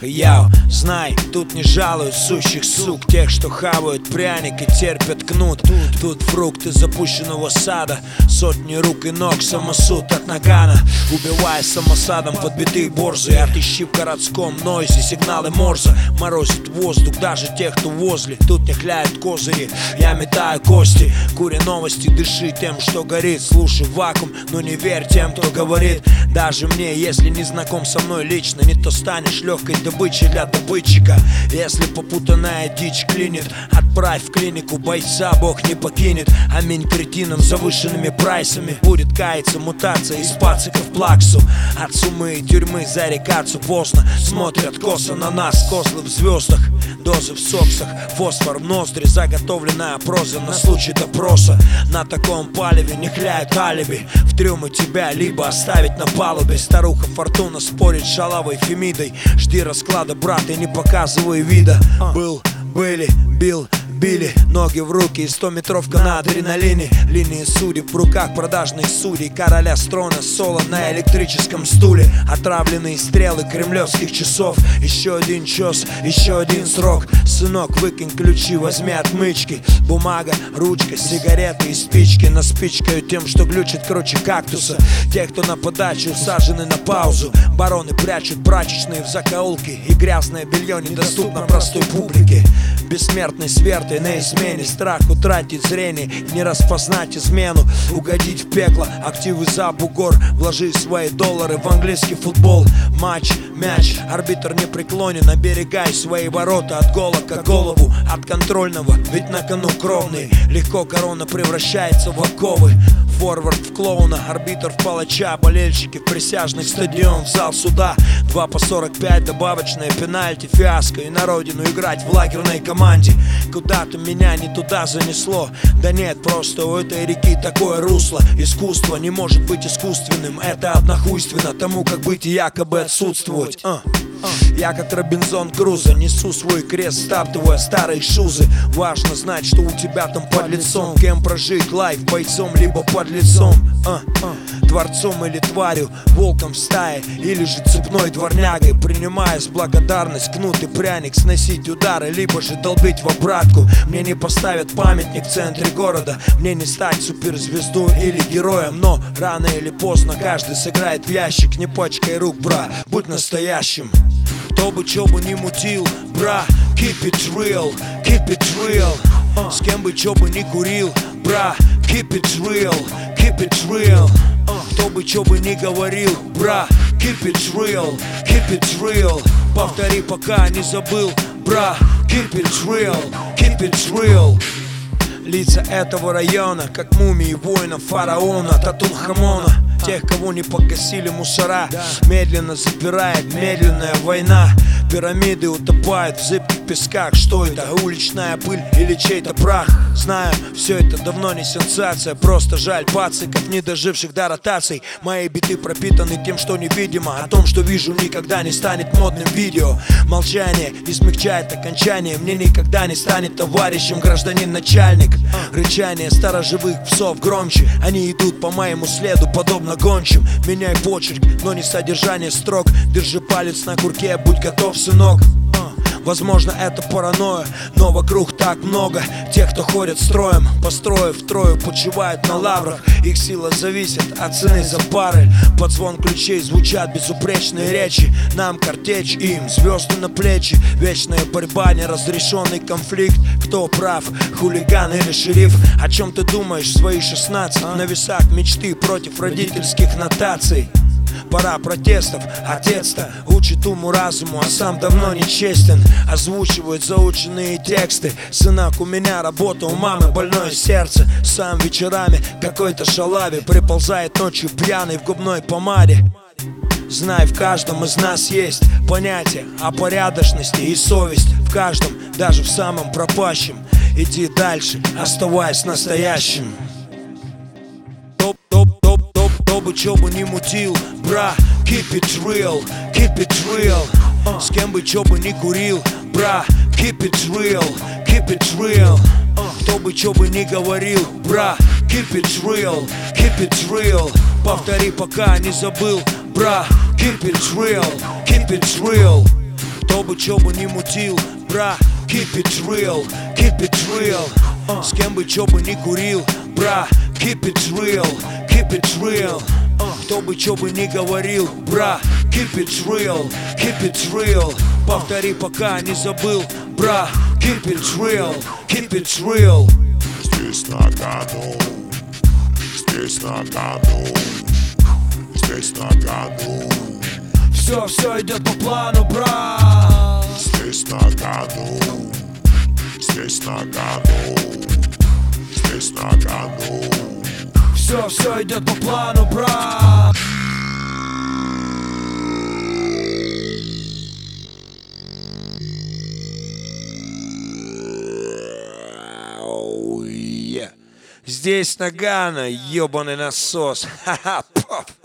Яу, знай, тут не жалуют сущих сук, тех, что хавают пряник и терпят кнут. Тут фрукты запущенного сада, сотни рук и ног, самосуд от нагана. Убивая самосадом подбитых борзы, отыщи в городском нойзе сигналы Морзе. Морозит воздух даже тех, кто возле. Тут не хляют козыри, я метаю кости. Кури новости, дыши тем, что горит. Слушай вакуум, но не верь тем, кто говорит. Даже мне, если не знаком со мной лично, не то станешь легкой добычей для добытчика. Если попутанная дичь клинит, отправь в клинику бойца, Бог не покинет. Аминь кретинам с завышенными прайсами. Будет каяться мутация из пацика в плаксу. От сумы и тюрьмы зарекаться поздно. Смотрят косо на нас, козлы в звездах. Дозы в соксах, фосфор в ноздри. Заготовленная проза на случай допроса. На таком палеве не хляют алиби. В трюмы тебя либо оставить на палубе. Старуха Фортуна спорит с шалавой Фемидой. Жди расклада, брат, и не показывай вида. Были, били, ноги в руки и 100-метровка на адреналине. Линии судеб в руках продажных судей. Короля строна соло на электрическом стуле. Отравленные стрелы кремлевских часов. Еще один час, еще один срок. Сынок, выкинь ключи, возьми отмычки. Бумага, ручка, сигареты и спички. Наспичкаю тем, что глючит круче кактуса. Те, кто на подачу усажены на паузу. Бароны прячут прачечные в закоулки. И грязное белье недоступно простой публике. Бессмертный свертой на измене. Страх утратить зрение и не распознать измену. Угодить в пекло, активы за бугор. Вложи свои доллары в английский футбол. Матч, мяч, арбитр не преклонен. Оберегай свои ворота от гола к голову. От контрольного, ведь на кону кровный. Легко корона превращается в оковы. Форвард в клоуна, арбитр в палача. Болельщики в присяжных, стадион в зал суда. 2 по 45, добавочное пенальти, фиаско. И на родину играть в лагерной команде. Куда-то меня не туда занесло. Да нет, просто у этой реки такое русло. Искусство не может быть искусственным. Это однохуйственно тому, как быть и якобы отсутствовать. Я как Робинзон Крузо несу свой крест, стаптывая старые шузы. Важно знать, что у тебя там под лицом. Кем прожить лайф, бойцом либо под лицом. Творцом или тварью, волком в стае или же цепной дворнягой. Принимая с благодарность кнут и пряник, сносить удары, либо же долбить в обратку. Мне не поставят памятник в центре города. Мне не стать суперзвездой или героем. Но рано или поздно каждый сыграет в ящик. Не пачкай рук, бра, будь настоящим. Кто бы чё бы не мутил, бра, keep it real, keep it real. С кем бы чё бы не курил, бра, keep it real, keep it real. Кто бы чё бы не говорил, бра, keep it real, keep it real. Повтори, пока не забыл, бра, keep it real, keep it real. Лица этого района, как мумии воинов фараона Татунхамона. Тех, кого не погасили мусора, медленно запирает медленная война. Пирамиды утопают в зыбких песках. Что это? Уличная пыль или чей-то прах? Знаю, все это давно не сенсация. Просто жаль пациков, не доживших до ротаций. Мои биты пропитаны тем, что невидимо. О том, что вижу, никогда не станет модным видео. Молчание не смягчает окончание. Мне никогда не станет товарищем гражданин-начальник. Рычание сторожевых псов громче. Они идут по моему следу, подобно гончим. Меняй почерк, но не содержание строк. Держи палец на курке, будь готов, сынок. Возможно, это паранойя, но вокруг так много тех, кто ходит строем, построив трою, почивают на лаврах. Их сила зависит от цены за баррель. Под звон ключей звучат безупречные речи. Нам картечь, им звезды на плечи. Вечная борьба, неразрешенный конфликт. Кто прав, хулиган или шериф? О чем ты думаешь в свои 16? На весах мечты против родительских нотаций. Пора протестов, отец-то учит уму-разуму, а сам давно нечестен. Озвучивает заученные тексты. Сынок, у меня работа, у мамы больное сердце. Сам вечерами какой-то шалаве приползает ночью пьяный в губной помаде. Знай, в каждом из нас есть понятие о порядочности и совесть. В каждом, даже в самом пропащем. Иди дальше, оставаясь настоящим. Кто бы чё бы не мутил, бра, keep it real, keep it real. С кем бы чё бы не курил, бра, keep it real, keep it real. Кто бы чё бы не говорил, бра, keep it real, keep it real. Повтори, пока не забыл, бра, keep it real, keep it real. Кто бы чё бы не мутил, бра, keep it real, keep it real. С кем бы чё бы не курил, бра, keep it real, keep it real. Кто бы чё бы не говорил, бра, keep it real, keep it real. Повтори, пока не забыл, бра, keep it real, keep it real. Здесь на кону, здесь на кону, здесь на кону. Все идет по плану, брат. Здесь на кону, здесь на кону, здесь на кону. Все идет по плану, брат. Здесь Нагано, ёбаный насос. Ха-ха, поп.